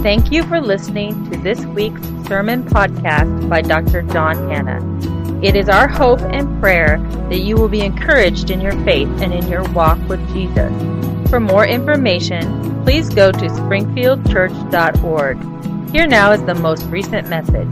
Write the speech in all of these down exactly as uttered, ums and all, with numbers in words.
Thank you for listening to this week's sermon podcast by Doctor John Hanna. It is our hope and prayer that you will be encouraged in your faith and in your walk with Jesus. For more information, please go to springfield church dot org. Here now is the most recent message.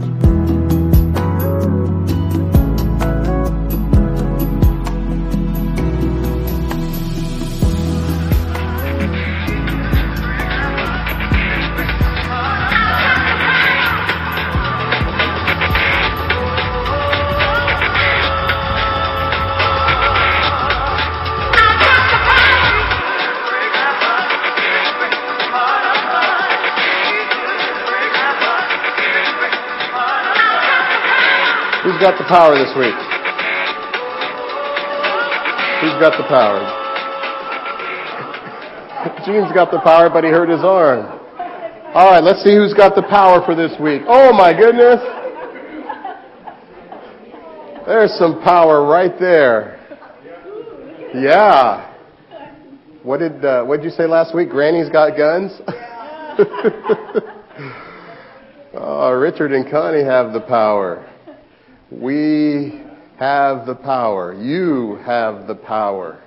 Who's got the power this week? Who's got the power? Gene's got the power, but he hurt his arm. All right, let's see who's got the power for this week. Oh my goodness. There's some power right there. Yeah. What did uh, what did you say last week? Granny's got guns? Oh, Richard and Connie have the power. We have the power. You have the power.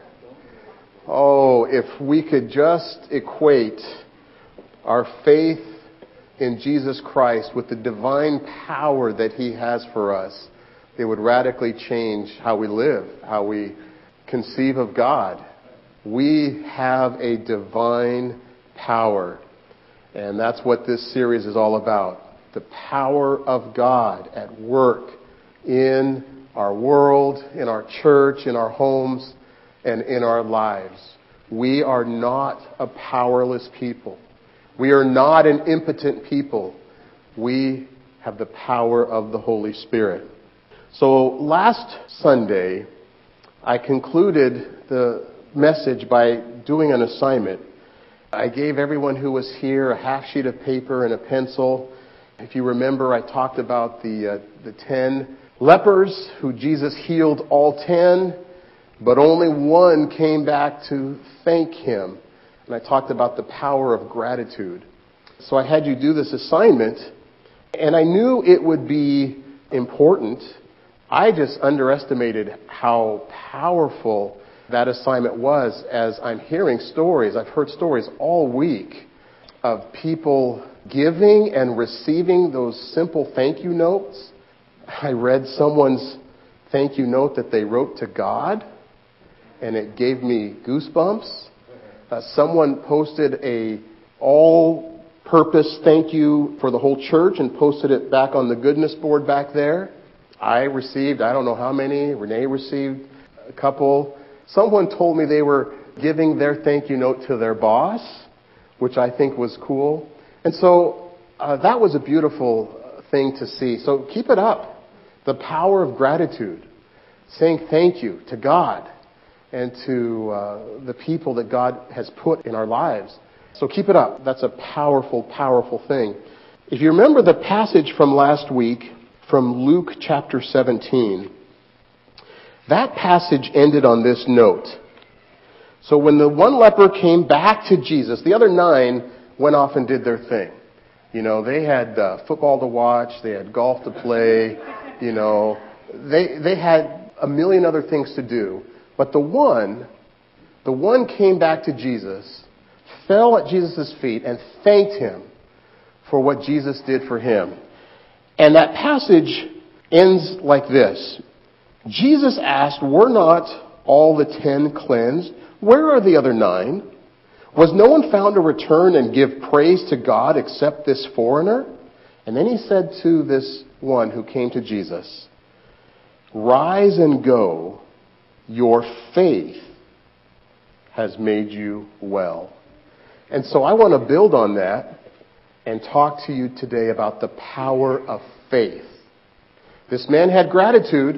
Oh, if we could just equate our faith in Jesus Christ with the divine power that He has for us, it would radically change how we live, how we conceive of God. We have a divine power. And that's what this series is all about. The power of God at work in our world, in our church, in our homes, and in our lives. We are not a powerless people. We are not an impotent people. We have the power of the Holy Spirit. So last Sunday, I concluded the message by doing an assignment. I gave everyone who was here a half sheet of paper and a pencil. If you remember, I talked about the uh, the ten lepers who Jesus healed all ten, but only one came back to thank Him. And I talked about the power of gratitude. So I had you do this assignment, and I knew it would be important. I just underestimated how powerful that assignment was as I'm hearing stories. I've heard stories all week of people giving and receiving those simple thank you notes. I read someone's thank you note that they wrote to God, and it gave me goosebumps. Uh, someone posted a all-purpose thank you for the whole church and posted it back on the goodness board back there. I received, I don't know how many. Renee received a couple. Someone told me they were giving their thank you note to their boss, which I think was cool. And so uh, that was a beautiful thing to see. So keep it up. The power of gratitude. Saying thank you to God and to uh, the people that God has put in our lives. So keep it up. That's a powerful, powerful thing. If you remember the passage from last week, from Luke chapter seventeen, that passage ended on this note. So when the one leper came back to Jesus, the other nine went off and did their thing. You know, they had uh, football to watch, they had golf to play, you know, they they had a million other things to do. But the one, the one came back to Jesus, fell at Jesus' feet and thanked Him for what Jesus did for him. And that passage ends like this. Jesus asked, "Were not all the ten cleansed? Where are the other nine? Was no one found to return and give praise to God except this foreigner?" And then He said to this one who came to Jesus, "Rise and go. Your faith has made you well." And so I want to build on that and talk to you today about the power of faith. This man had gratitude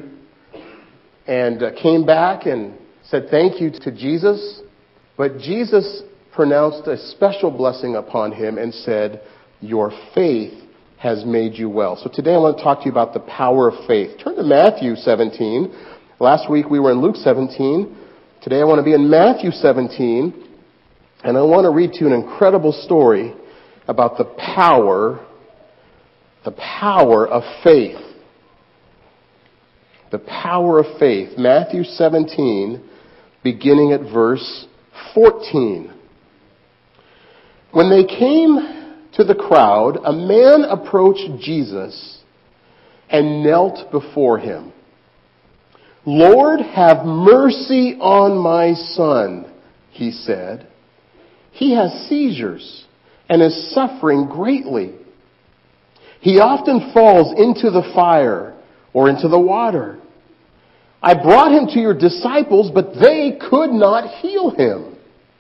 and uh, came back and said thank you to Jesus. But Jesus pronounced a special blessing upon him and said, "Your faith has made you well." So today I want to talk to you about the power of faith. Turn to Matthew seventeen. Last week we were in Luke seventeen. Today I want to be in Matthew seventeen. And I want to read to you an incredible story about the power, the power of faith. The power of faith. Matthew seventeen, beginning at verse fourteen. When they came to the crowd, a man approached Jesus and knelt before him. "Lord, have mercy on my son," he said. "He has seizures and is suffering greatly. He often falls into the fire or into the water. I brought him to your disciples, but they could not heal him."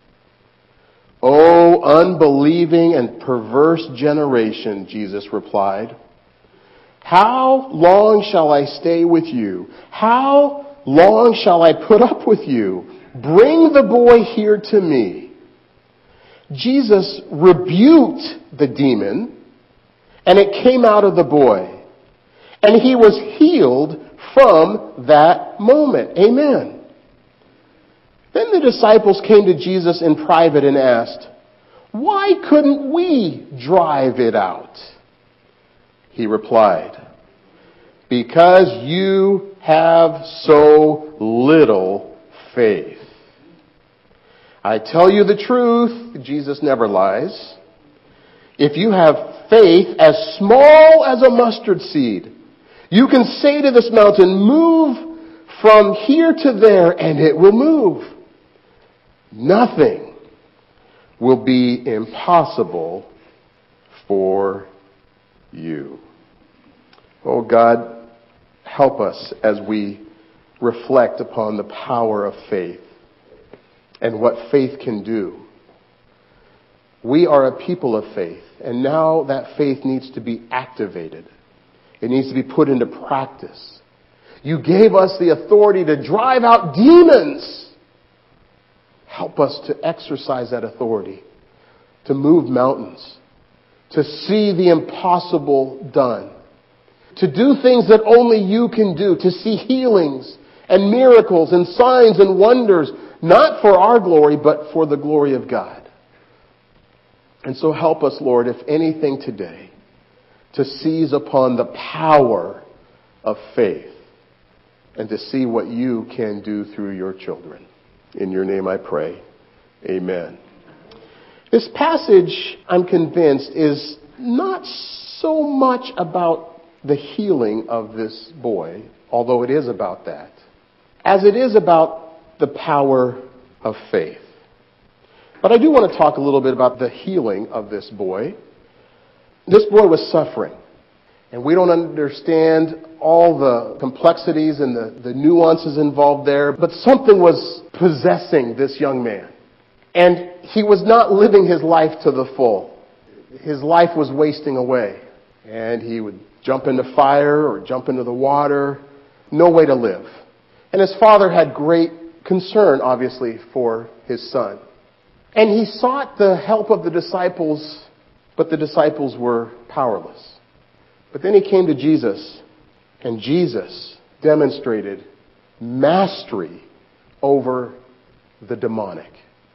"O unbelieving and perverse generation," Jesus replied, "how long shall I stay with you? How long shall I put up with you? Bring the boy here to me." Jesus rebuked the demon, and it came out of the boy, and he was healed from that moment. Amen. Then the disciples came to Jesus in private and asked, "Why couldn't we drive it out?" He replied, "Because you have so little faith. I tell you the truth," Jesus never lies, "if you have faith as small as a mustard seed, you can say to this mountain, 'Move from here to there,' and it will move. Nothing will be impossible for you." Oh God, help us as we reflect upon the power of faith and what faith can do. We are a people of faith, and now that faith needs to be activated. It needs to be put into practice. You gave us the authority to drive out demons. Help us to exercise that authority, to move mountains, to see the impossible done, to do things that only you can do, to see healings and miracles and signs and wonders, not for our glory, but for the glory of God. And so help us, Lord, if anything today, to seize upon the power of faith and to see what you can do through your children. In your name I pray. Amen. This passage, I'm convinced, is not so much about the healing of this boy, although it is about that, as it is about the power of faith. But I do want to talk a little bit about the healing of this boy. This boy was suffering, and we don't understand all the complexities and the, the nuances involved there, but something was possessing this young man. And he was not living his life to the full. His life was wasting away. And he would jump into fire or jump into the water. No way to live. And his father had great concern, obviously, for his son. And he sought the help of the disciples, but the disciples were powerless. But then he came to Jesus, and Jesus demonstrated mastery over the demonic.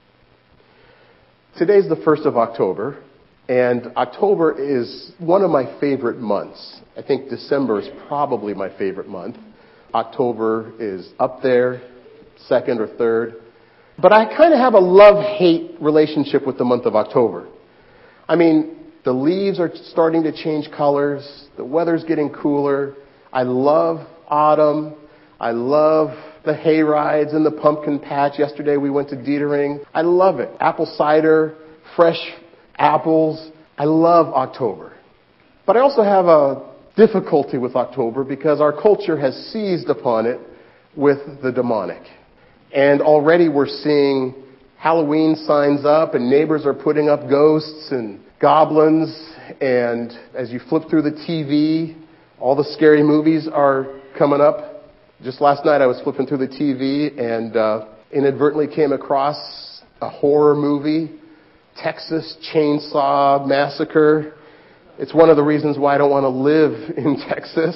Today's the first of October, and October is one of my favorite months. I think December is probably my favorite month. October is up there, second or third. But I kind of have a love-hate relationship with the month of October. I mean, the leaves are starting to change colors. The weather's getting cooler. I love autumn. I love the hay rides and the pumpkin patch. Yesterday we went to Dietering. I love it. Apple cider, fresh apples. I love October. But I also have a difficulty with October because our culture has seized upon it with the demonic. And already we're seeing Halloween signs up, and neighbors are putting up ghosts and goblins. And as you flip through the T V, all the scary movies are coming up. Just last night I was flipping through the T V and uh, inadvertently came across a horror movie, Texas Chainsaw Massacre. It's one of the reasons why I don't want to live in Texas.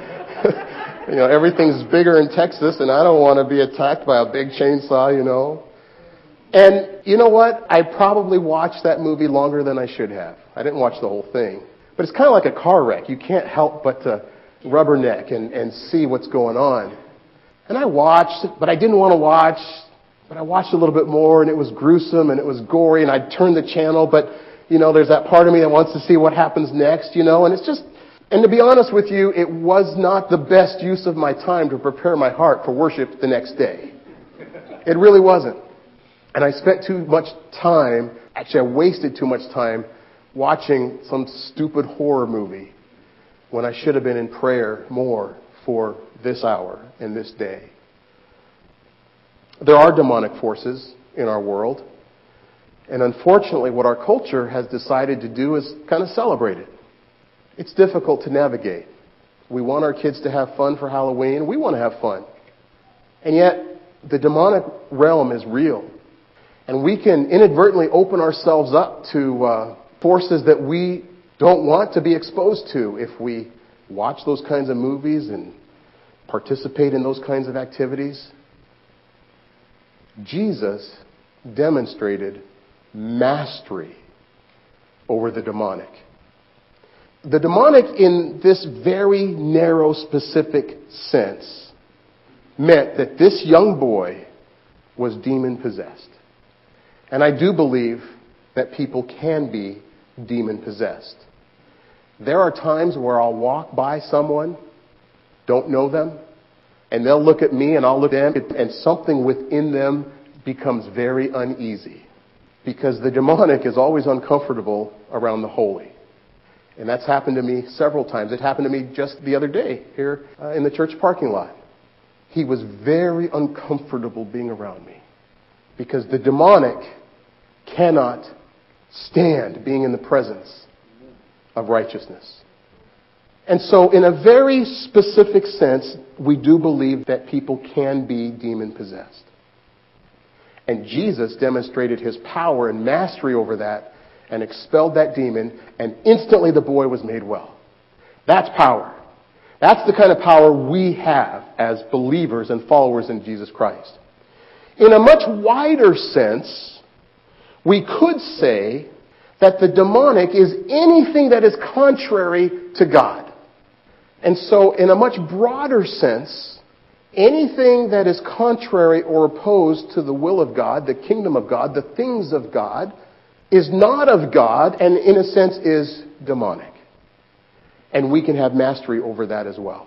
You know, everything's bigger in Texas, and I don't want to be attacked by a big chainsaw, you know. And you know what? I probably watched that movie longer than I should have. I didn't watch the whole thing. But it's kind of like a car wreck. You can't help but to rubberneck and, and see what's going on. And I watched, but I didn't want to watch. But I watched a little bit more, and it was gruesome, and it was gory, and I'd turn the channel, but, you know, there's that part of me that wants to see what happens next, you know, and it's just, and to be honest with you, it was not the best use of my time to prepare my heart for worship the next day. It really wasn't. And I spent too much time, actually I wasted too much time watching some stupid horror movie when I should have been in prayer more for this hour and this day. There are demonic forces in our world. And unfortunately, what our culture has decided to do is kind of celebrate it. It's difficult to navigate. We want our kids to have fun for Halloween. We want to have fun. And yet, the demonic realm is real. And we can inadvertently open ourselves up to uh, forces that we don't want to be exposed to if we watch those kinds of movies and participate in those kinds of activities. Jesus demonstrated mastery over the demonic. The demonic in this very narrow, specific sense meant that this young boy was demon-possessed. And I do believe that people can be demon-possessed. There are times where I'll walk by someone, don't know them, and they'll look at me and I'll look at them, and something within them becomes very uneasy. Because the demonic is always uncomfortable around the holy. And that's happened to me several times. It happened to me just the other day here uh, in the church parking lot. He was very uncomfortable being around me. Because the demonic cannot stand being in the presence of righteousness. And so in a very specific sense, we do believe that people can be demon-possessed. And Jesus demonstrated his power and mastery over that and expelled that demon, and instantly the boy was made well. That's power. That's the kind of power we have as believers and followers in Jesus Christ. In a much wider sense, we could say that the demonic is anything that is contrary to God. And so, in a much broader sense, anything that is contrary or opposed to the will of God, the kingdom of God, the things of God, is not of God and, in a sense, is demonic. And we can have mastery over that as well.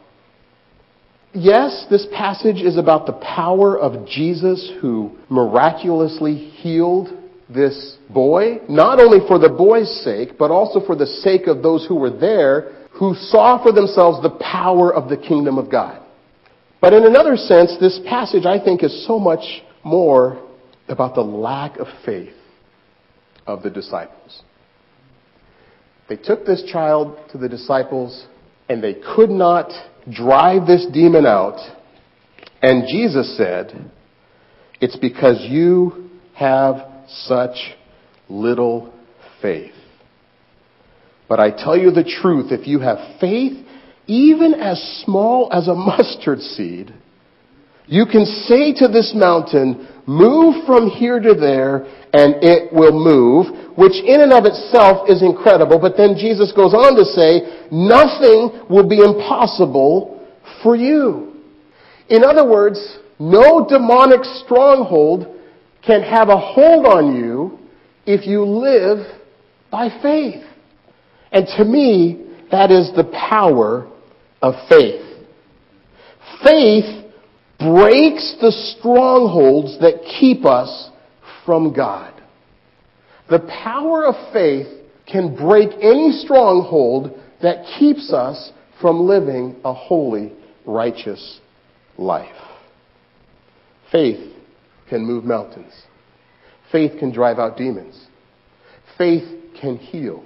Yes, this passage is about the power of Jesus who miraculously healed this boy, not only for the boy's sake, but also for the sake of those who were there, who saw for themselves the power of the kingdom of God. But in another sense, this passage, I think, is so much more about the lack of faith of the disciples. They took this child to the disciples, and they could not drive this demon out. And Jesus said, "It's because you have such little faith. But I tell you the truth, if you have faith, even as small as a mustard seed, you can say to this mountain, 'Move from here to there,' and it will move," which in and of itself is incredible. But then Jesus goes on to say, "Nothing will be impossible for you." In other words, no demonic stronghold can have a hold on you if you live by faith. And to me, that is the power of faith. Faith breaks the strongholds that keep us from God. The power of faith can break any stronghold that keeps us from living a holy, righteous life. Faith can move mountains. Faith can drive out demons. Faith can heal.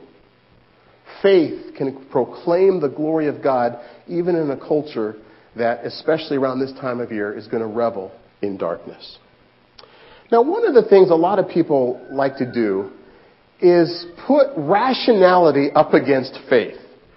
Faith can proclaim the glory of God even in a culture that, especially around this time of year, is going to revel in darkness. Now, one of the things a lot of people like to do is put rationality up against faith.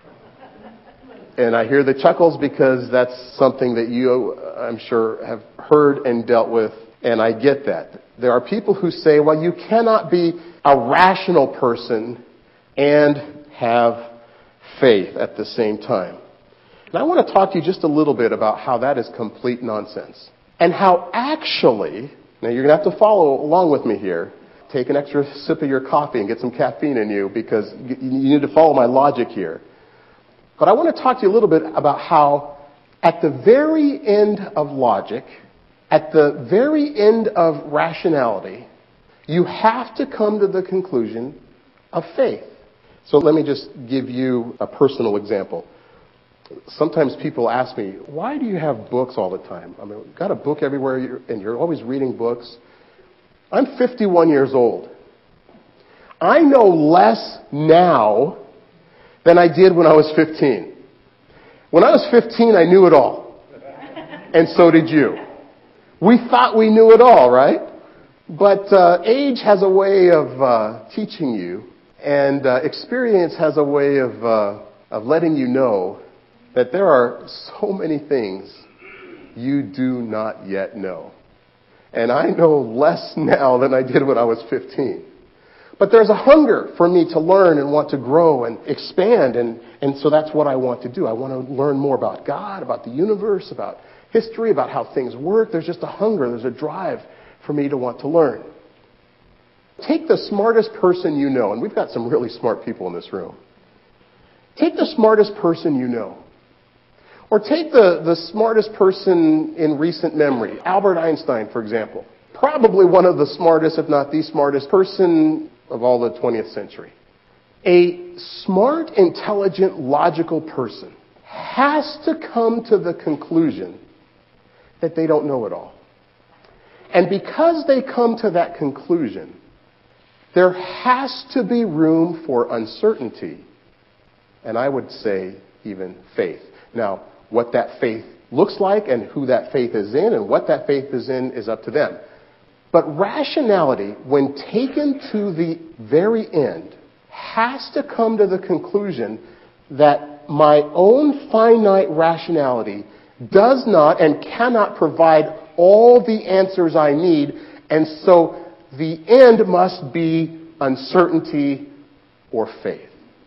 And I hear the chuckles because that's something that you, I'm sure, have heard and dealt with And I get that. There are people who say, well, you cannot be a rational person and have faith at the same time. And I want to talk to you just a little bit about how that is complete nonsense. And how actually, now you're going to have to follow along with me here. Take an extra sip of your coffee and get some caffeine in you, because you need to follow my logic here. But I want to talk to you a little bit about how at the very end of logic, at the very end of rationality, you have to come to the conclusion of faith. So let me just give you a personal example. Sometimes people ask me, why do you have books all the time? I mean, you've got a book everywhere and you're always reading books. I'm fifty-one years old. I know less now than I did when I was fifteen. When I was fifteen, I knew it all. And so did you. We thought we knew it all, right? But uh, age has a way of uh, teaching you, and uh, experience has a way of uh, of letting you know that there are so many things you do not yet know. And I know less now than I did when I was fifteen. But there's a hunger for me to learn and want to grow and expand, and, and so that's what I want to do. I want to learn more about God, about the universe, about history, about how things work. There's just a hunger, there's a drive for me to want to learn. Take the smartest person you know, and we've got some really smart people in this room. Take the smartest person you know. Or take the, the smartest person in recent memory, Albert Einstein, for example. Probably one of the smartest, if not the smartest person of all the twentieth century. A smart, intelligent, logical person has to come to the conclusion that they don't know it all. And because they come to that conclusion, there has to be room for uncertainty, and I would say even faith. Now, what that faith looks like and who that faith is in and what that faith is in is up to them. But rationality, when taken to the very end, has to come to the conclusion that my own finite rationality does not and cannot provide all the answers I need, and so the end must be uncertainty or faith.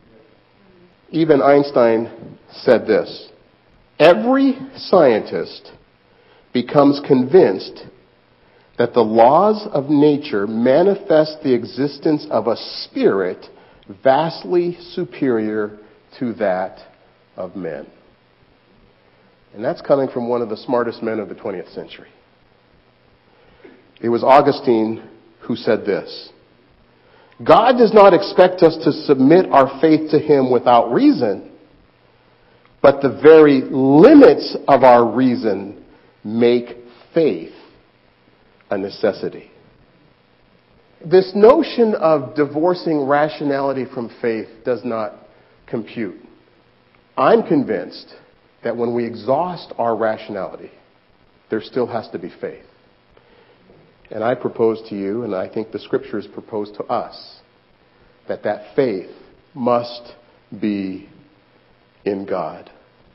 Even Einstein said this: every scientist becomes convinced that the laws of nature manifest the existence of a spirit vastly superior to that of men. And that's coming from one of the smartest men of the twentieth century. It was Augustine who said this: God does not expect us to submit our faith to Him without reason, but the very limits of our reason make faith a necessity. This notion of divorcing rationality from faith does not compute. I'm convinced that when we exhaust our rationality, there still has to be faith. And I propose to you, and I think the Scriptures propose to us, that that faith must be in God.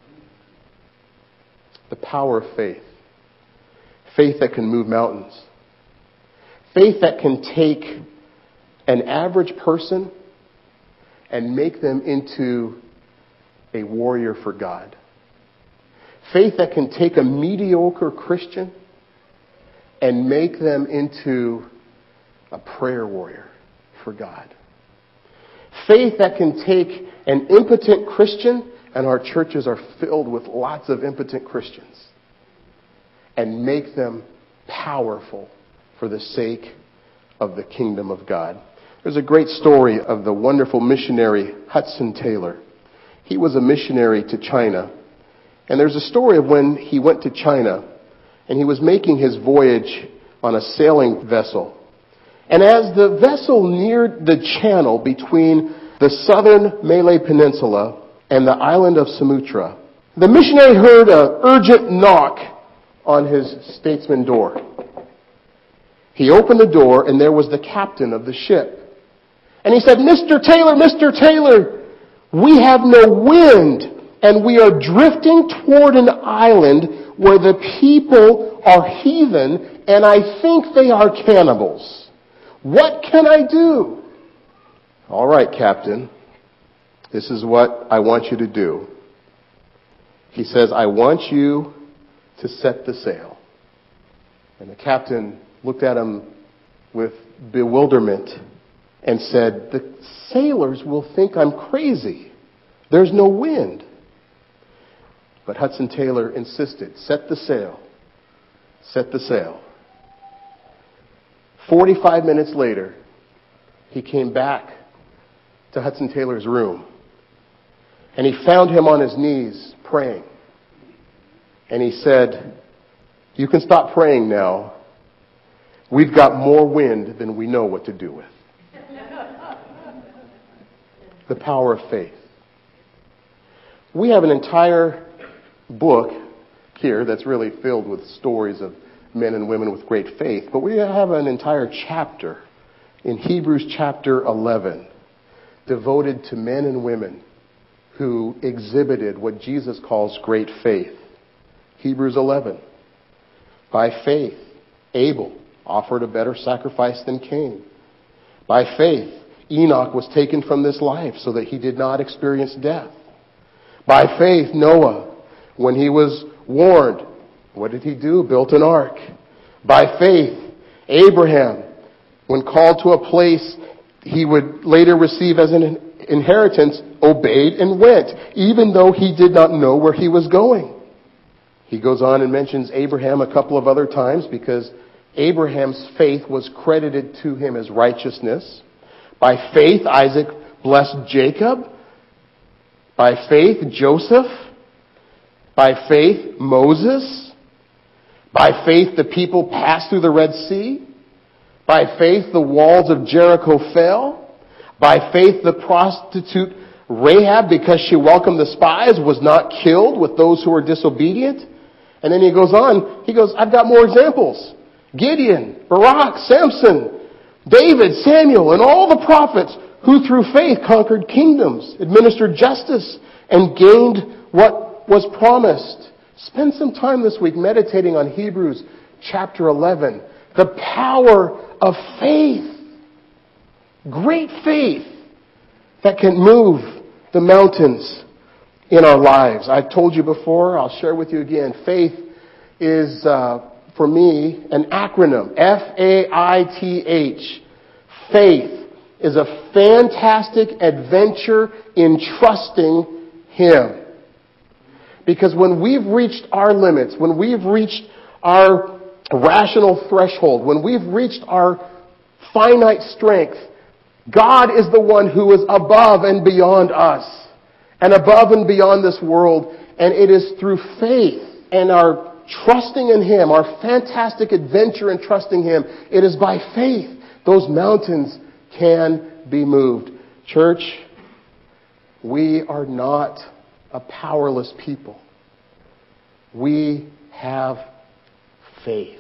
The power of faith. Faith that can move mountains. Faith that can take an average person and make them into a warrior for God. Faith that can take a mediocre Christian and make them into a prayer warrior for God. Faith that can take an impotent Christian, and our churches are filled with lots of impotent Christians, and make them powerful for the sake of the kingdom of God. There's a great story of the wonderful missionary Hudson Taylor. He was a missionary to China. And there's a story of when he went to China and he was making his voyage on a sailing vessel. And as the vessel neared the channel between the southern Malay Peninsula and the island of Sumatra, the missionary heard an urgent knock on his statesman door. He opened the door and there was the captain of the ship. And he said, "Mister Taylor, Mister Taylor, we have no wind and we are drifting toward an island where the people are heathen and I think they are cannibals. What can I do? All right, Captain. This is what I want you to do. He says, I want you to set the sail. And the captain looked at him with bewilderment and said, the sailors will think I'm crazy. There's no wind. But Hudson Taylor insisted, set the sail. Set the sail. Forty-five minutes later, he came back to Hudson Taylor's room. And he found him on his knees praying. And he said, you can stop praying now. We've got more wind than we know what to do with. The power of faith. We have an entire book here that's really filled with stories of men and women with great faith, but we have an entire chapter in Hebrews chapter eleven devoted to men and women who exhibited what Jesus calls great faith. Hebrews eleven. By faith, Abel offered a better sacrifice than Cain. By faith, Enoch was taken from this life so that he did not experience death. By faith, Noah, when he was warned, what did he do? Built an ark. By faith, Abraham, when called to a place he would later receive as an inheritance, obeyed and went, even though he did not know where he was going. He goes on and mentions Abraham a couple of other times because Abraham's faith was credited to him as righteousness. By faith, Isaac blessed Jacob. By faith, Joseph. By faith, Moses. By faith, the people passed through the Red Sea. By faith, the walls of Jericho fell. By faith, the prostitute Rahab, because she welcomed the spies, was not killed with those who were disobedient. And then he goes on, he goes, I've got more examples. Gideon, Barak, Samson, David, Samuel, and all the prophets who through faith conquered kingdoms, administered justice, and gained what was promised. Spend some time this week meditating on Hebrews chapter eleven. The power of faith. Great faith that can move the mountains in our lives. I've told you before, I'll share with you again. Faith is, uh, for me, an acronym. F A I T H. Faith is a fantastic adventure in trusting Him. Because when we've reached our limits, when we've reached our rational threshold, when we've reached our finite strength, God is the one who is above and beyond us, and above and beyond this world. And it is through faith and our trusting in Him, our fantastic adventure in trusting Him, it is by faith those mountains can be moved. Church, we are not a powerless people. We have faith.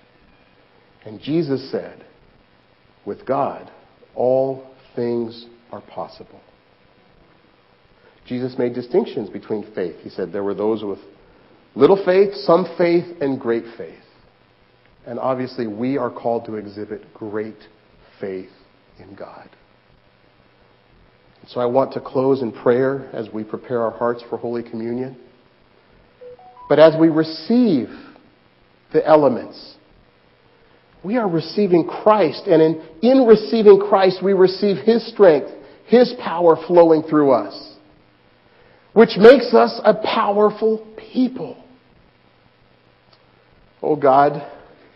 And Jesus said, with God, all things are possible. Jesus made distinctions between faith. He said there were those with little faith, some faith, and great faith. And obviously we are called to exhibit great faith in God. So I want to close in prayer as we prepare our hearts for Holy Communion. But as we receive the elements, we are receiving Christ. And in, in receiving Christ, we receive His strength, His power flowing through us, which makes us a powerful people. Oh God,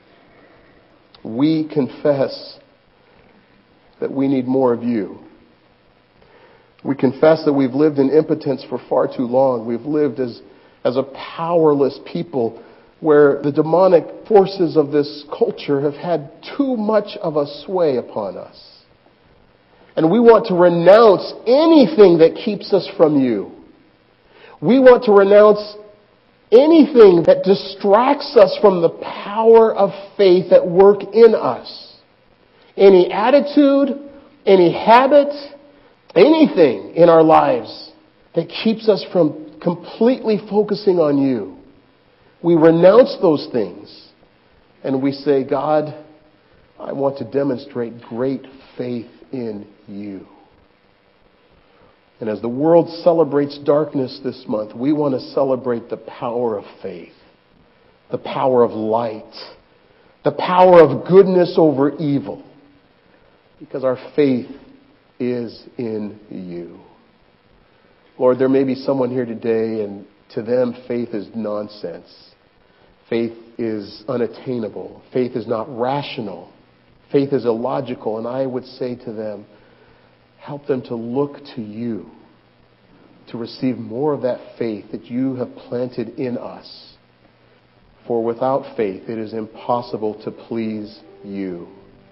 we confess that we need more of You. We confess that we've lived in impotence for far too long. We've lived as, as a powerless people where the demonic forces of this culture have had too much of a sway upon us. And we want to renounce anything that keeps us from You. We want to renounce anything that distracts us from the power of faith at work in us. Any attitude, any habit, anything in our lives that keeps us from completely focusing on You. We renounce those things and we say, God, I want to demonstrate great faith in you. And as the world celebrates darkness this month, we want to celebrate the power of faith, the power of light, the power of goodness over evil, because our faith is in you. Lord, there may be someone here today, and to them faith is nonsense. Faith is unattainable. Faith is not rational. Faith is illogical. And I would say to them, help them to look to you, to receive more of that faith that you have planted in us. For without faith, it is impossible to please you.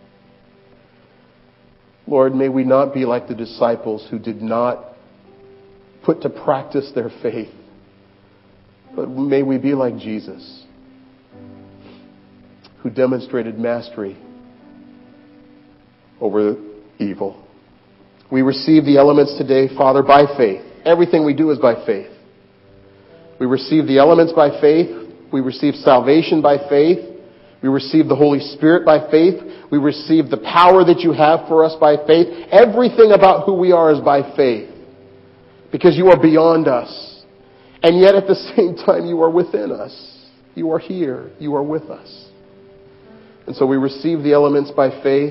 Lord, may we not be like the disciples who did not put to practice their faith, but may we be like Jesus, who demonstrated mastery over evil. We receive the elements today, Father, by faith. Everything we do is by faith. We receive the elements by faith. We receive salvation by faith. We receive the Holy Spirit by faith. We receive the power that you have for us by faith. Everything about who we are is by faith. Because you are beyond us. And yet at the same time you are within us. You are here. You are with us. And so we receive the elements by faith.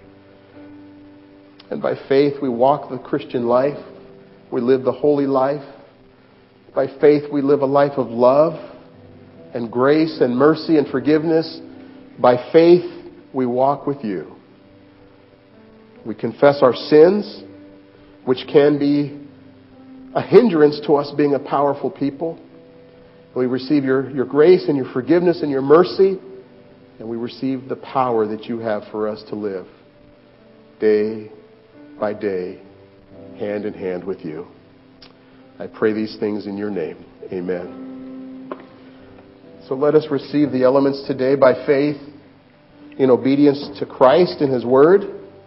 And by faith we walk the Christian life. We live the holy life. By faith we live a life of love and grace and mercy and forgiveness. By faith we walk with you. We confess our sins, which can be a hindrance to us being a powerful people. We receive your, your grace and your forgiveness and your mercy, and we receive the power that you have for us to live day by day, hand in hand with you. I pray these things in your name. Amen. So let us receive the elements today by faith in obedience to Christ and His Word.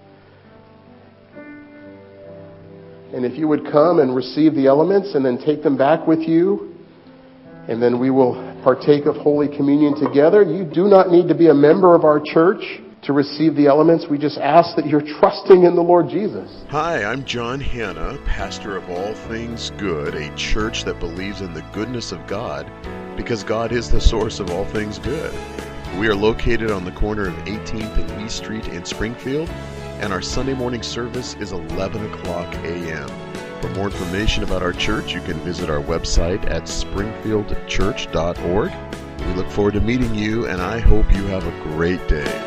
And if you would come and receive the elements and then take them back with you, and then we will partake of Holy Communion together. You do not need to be a member of our church to receive the elements. We just ask that you're trusting in the Lord Jesus. Hi, I'm John Hanna, pastor of All Things Good, a church that believes in the goodness of God because God is the source of all things good. We are located on the corner of eighteenth and East Street in Springfield, and our Sunday morning service is eleven o'clock a.m. For more information about our church, you can visit our website at springfield church dot org. We look forward to meeting you, and I hope you have a great day.